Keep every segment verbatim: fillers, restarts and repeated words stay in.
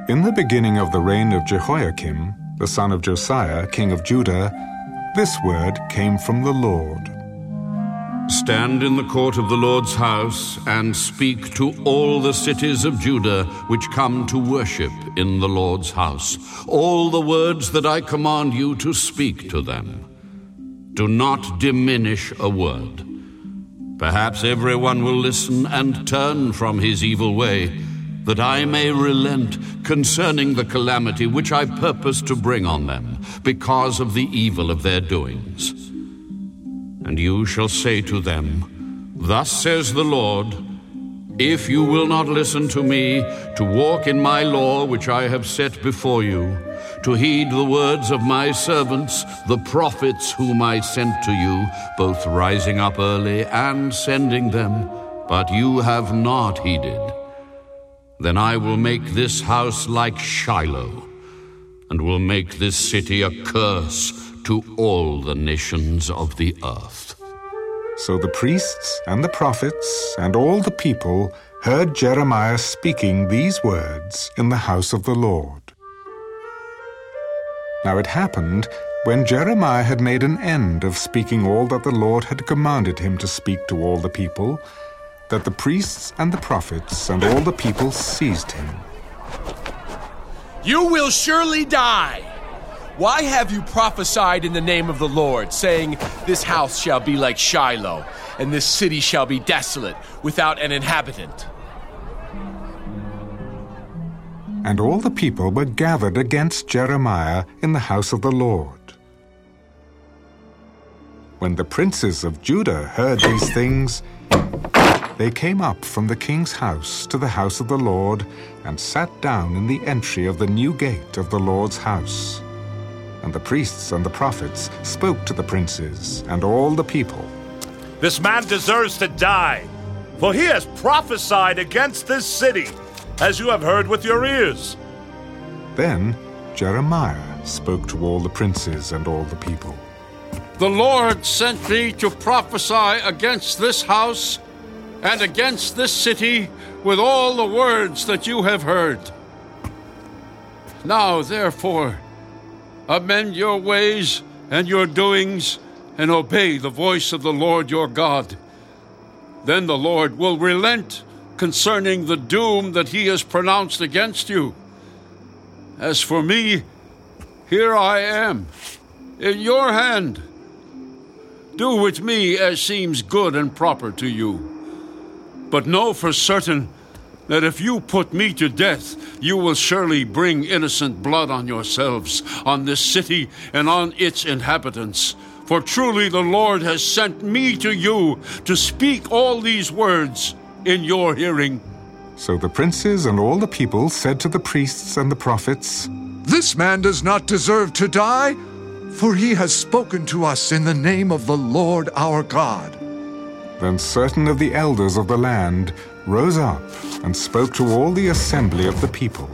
In the beginning of the reign of Jehoiakim, the son of Josiah, king of Judah, this word came from the Lord. Stand in the court of the Lord's house and speak to all the cities of Judah which come to worship in the Lord's house, all the words that I command you to speak to them. Do not diminish a word. Perhaps everyone will listen and turn from his evil way, that I may relent concerning the calamity which I purpose to bring on them, because of the evil of their doings. And you shall say to them, Thus says the Lord, if you will not listen to me, to walk in my law which I have set before you, to heed the words of my servants, the prophets whom I sent to you, both rising up early and sending them, but you have not heeded, then I will make this house like Shiloh, and will make this city a curse to all the nations of the earth. So the priests and the prophets and all the people heard Jeremiah speaking these words in the house of the Lord. Now it happened, when Jeremiah had made an end of speaking all that the Lord had commanded him to speak to all the people, that the priests and the prophets and all the people seized him. You will surely die! Why have you prophesied in the name of the Lord, saying, This house shall be like Shiloh, and this city shall be desolate, without an inhabitant? And all the people were gathered against Jeremiah in the house of the Lord. When the princes of Judah heard these things, they came up from the king's house to the house of the Lord, and sat down in the entry of the new gate of the Lord's house. And the priests and the prophets spoke to the princes and all the people. This man deserves to die, for he has prophesied against this city, as you have heard with your ears. Then Jeremiah spoke to all the princes and all the people. The Lord sent me to prophesy against this house and against this city with all the words that you have heard. Now, therefore, amend your ways and your doings, and obey the voice of the Lord your God. Then the Lord will relent concerning the doom that he has pronounced against you. As for me, here I am, in your hand. Do with me as seems good and proper to you. But know for certain that if you put me to death, you will surely bring innocent blood on yourselves, on this city and on its inhabitants. For truly the Lord has sent me to you to speak all these words in your hearing. So the princes and all the people said to the priests and the prophets, This man does not deserve to die, for he has spoken to us in the name of the Lord our God. Then certain of the elders of the land rose up and spoke to all the assembly of the people.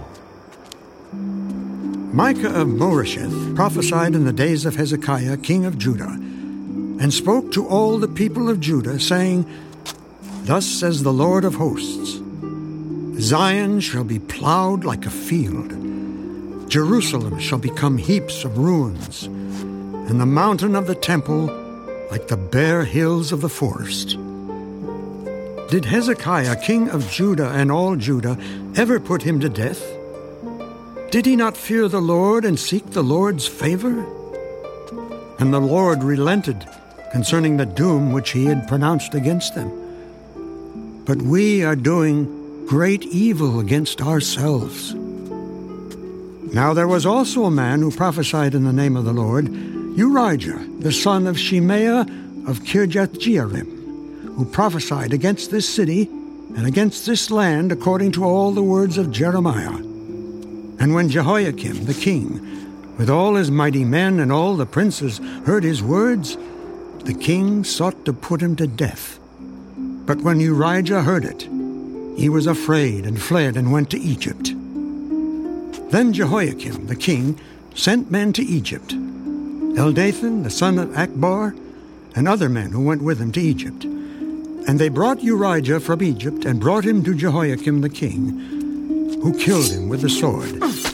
Micah of Moresheth prophesied in the days of Hezekiah, king of Judah, and spoke to all the people of Judah, saying, Thus says the Lord of hosts, Zion shall be plowed like a field, Jerusalem shall become heaps of ruins, and the mountain of the temple like the bare hills of the forest. Did Hezekiah, king of Judah and all Judah, ever put him to death? Did he not fear the Lord and seek the Lord's favor? And the Lord relented concerning the doom which he had pronounced against them. But we are doing great evil against ourselves. Now there was also a man who prophesied in the name of the Lord, Urijah, the son of Shemaiah of Kirjath-Jearim, who prophesied against this city and against this land according to all the words of Jeremiah. And when Jehoiakim the king, with all his mighty men and all the princes, heard his words, the king sought to put him to death. But when Urijah heard it, he was afraid and fled and went to Egypt. Then Jehoiakim the king sent men to Egypt, Eldathan the son of Akbar, and other men who went with him to Egypt. And they brought Urijah from Egypt and brought him to Jehoiakim the king. who killed him with the sword,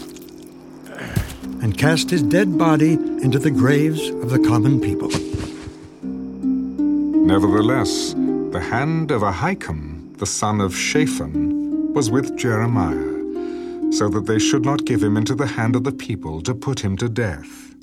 and cast his dead body into the graves of the common people. Nevertheless, the hand of Ahikam, the son of Shaphan, was with Jeremiah, so that they should not give him into the hand of the people to put him to death.